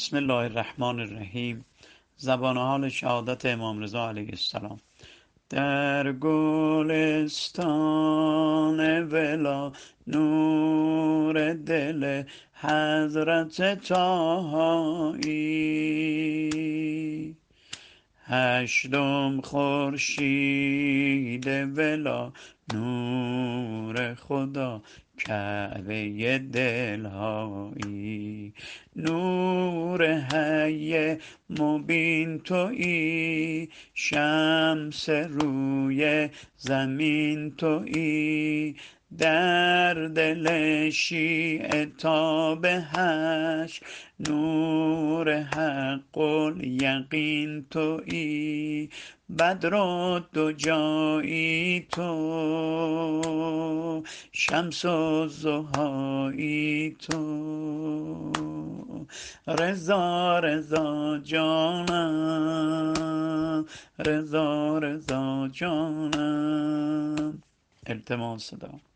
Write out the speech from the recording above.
بسم الله الرحمن الرحیم. زبان حال شهادت امام رضا علیه السلام. در گلستان ولا نور دل حضرت طهایی، هشتم خورشید ولا نور خدا کعبه دلهایی، نور حی مبین تویی، شمس روی زمین تویی، در دل شیعه تاب حشر نور حق الیقین تویی، بدر الدجایی تو، شمس الضحایی تو، رضا رضا جانم، رضا رضا جانم. التماس صدا.